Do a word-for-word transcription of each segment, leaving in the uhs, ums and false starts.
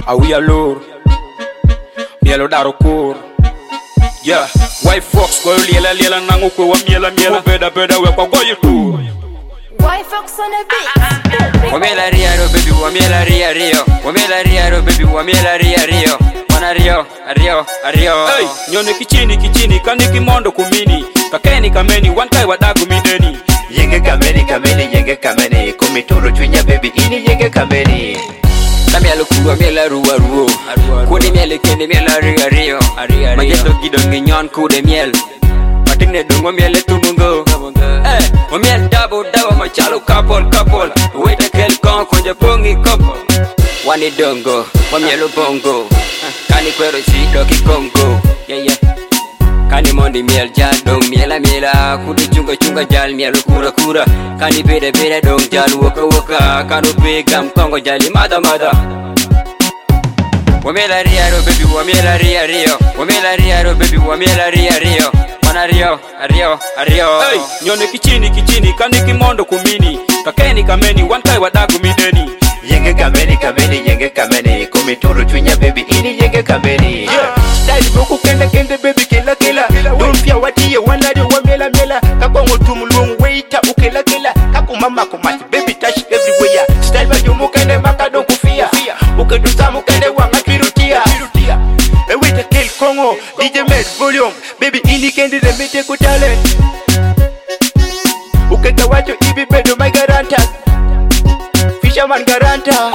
Awi alor mielo daro kur. Yeah, white fox go lela lela nangu ko wa miela miela beda beda we kwa go YouTube. White fox on the beat. Wamela ria ro baby, wamela ria rio. Wamela ria ro baby, wamela ria rio. Wana rio, rio, rio. Hey, nyone kichini kichini kaniki mondo kumini. Kakeni kameni one kai wadagu mideni. Yenge kameni kameni yenge kameni kumitoro chwinya baby ini yenge kameni. Na mielo kuwa miela ruwa ruo. Kude miele kende miela ria rio. Mageto gidongi nyon kude miel. Matine dungo miele tumungo. Eh, wamiel dabo dabo machalo couple couple. Weta kel kon konja pongi couple. Wani dongo, wamielo bongo. Kani kwero si doki kongo. Yeah yeah. Kani mondi miel jal dong miela miela. Kude chunga chunga jal mielo kura kura. Kani beda beda dong jal woka woka. Kanu pegam kongo jali mada mada. Wamela ria ro baby, wamela ria rio. Wamela ria ro baby, wamela ria rio. Wana rio, rio, rio. Hey, nyone kichini kichini kaniki mondo kumini. Kakeni kameni one kai wadagu mideni. Yenge kameni kameni yenge kameni kumitoro chwinya baby ini yenge kameni. Yeah, style boku kende kende baby kila kila. Don't fear what you wanna do wamela mela. Kakongo tumulung waiter ukela kila. Kakumama kumati baby touch everywhere. Style ba jumu kende makado kufia. Ukedusa mukende wanga pirutia. E wita kill Kongo D J Med volume baby ini kende remete ku talent. Ukeka wacho ibi bedo my garanta. Fisherman garanta.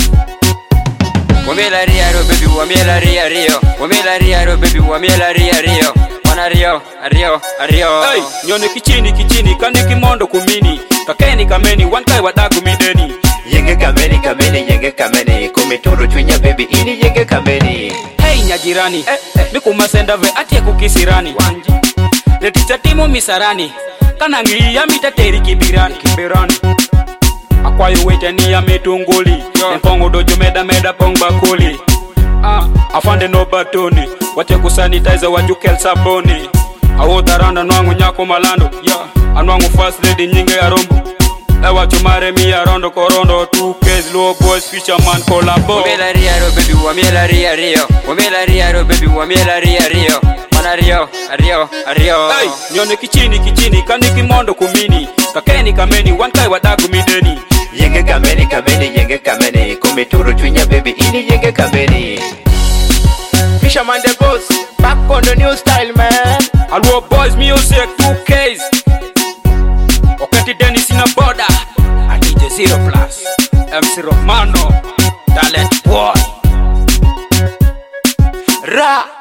Wamela ria ro baby, wamela ria rio. Wamela ria ro baby, wamela ria rio. Wana rio, rio, rio. Hey, nyone kichini kichini kaniki mondo kumini. Kakeni kameni one kai wadagu mideni. Yenge kameni kameni yenge kameni kumitoro chwinya baby ini yenge kameni. Hey nyajirani, eh, eh, miku masenda ve atie kukisirani. Wanji, leticha timu misarani. Kanangi ya mita teri kibirani. Kibirani. Akwayo wete ni ya metunguli. Nkongo dojo meda meda pong bakuli. Ah, afande no batoni. Wache kusanitize wajukel saboni. Awotaranda nwangu nyako malando. Yeah, anwangu first lady nyinge ya rombo. Ewa chumare mi ya rondo korondo. Two K's low boys fisherman collabo. Wamela ria ro baby, wamela ria rio. Wamela ria ro baby, wamela ria rio. Wana rio, rio, rio. Hey, nyone kichini kichini kaniki mondo kumini. Kakeni kameni one kai wadagu mideni. Yenge kameni kameni yenge kameni kumitoro chwinya baby ini yenge kameni. Fisherman the boss back on the new style man. Alwo boys music two K's. Okati Dennis in a border. I D J Zero Plus. M C Romano. Talent boy. Ra.